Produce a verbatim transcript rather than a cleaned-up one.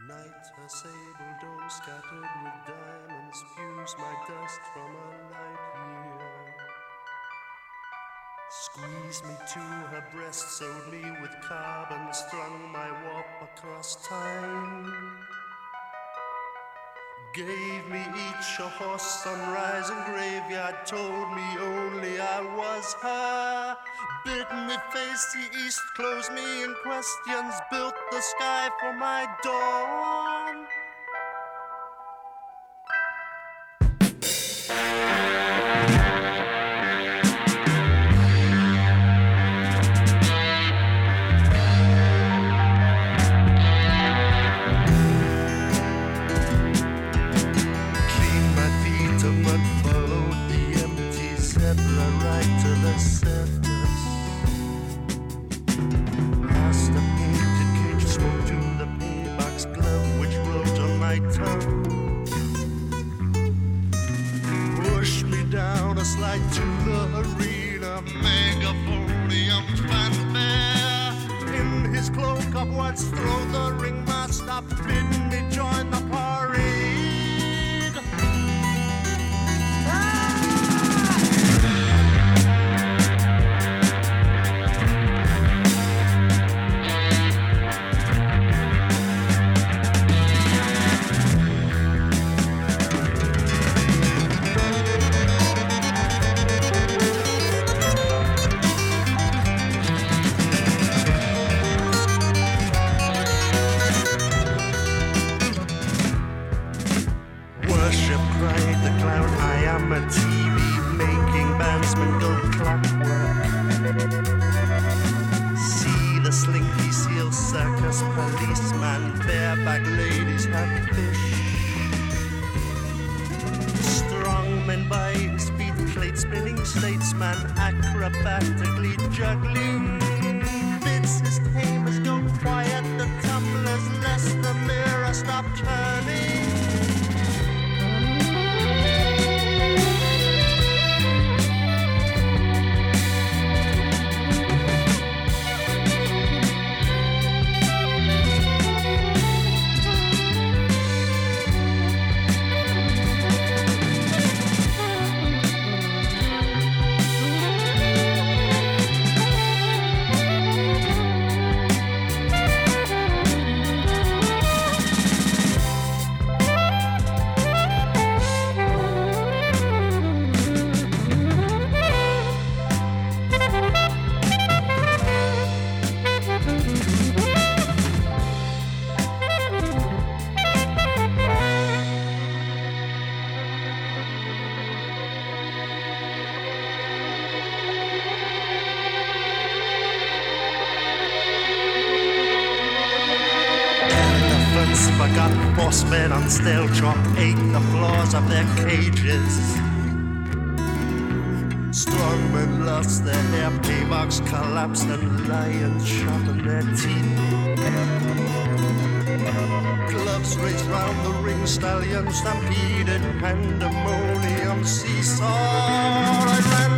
Night, her sable dome scattered with diamonds, spews my dust from a light year. Squeezed me to her breast, sewed me with carbon, strung my warp across time. Gave me each a horse, sunrise and graveyard, told me only I was her. Bid me face the east, closed me in questions, built the sky for my dawn. Right to the surface. Past the painted cage, spoke to the paybox glove which wrote on my tongue. Pushed me down a slide to the arena, megaphonium fanfare. In his cloak upwards throw the ringmaster, bid me join the parade. Cried the clown, I am a T V making bandsmen go clockwork. See the slinky seal circus policeman, bareback ladies have fish. Strong men by his feet, plate spinning statesman, acrobatically juggling. Bids his tamers go quiet, the tumblers lest the mirror stop turning. Forgot horsemen on stale chalk, ate the floors of their cages. Strong men lost their hair, paybox collapsed, and lions sharpened their teeth. Gloves raced round the ring, stallions stampeded, pandemonium seesaw. I ran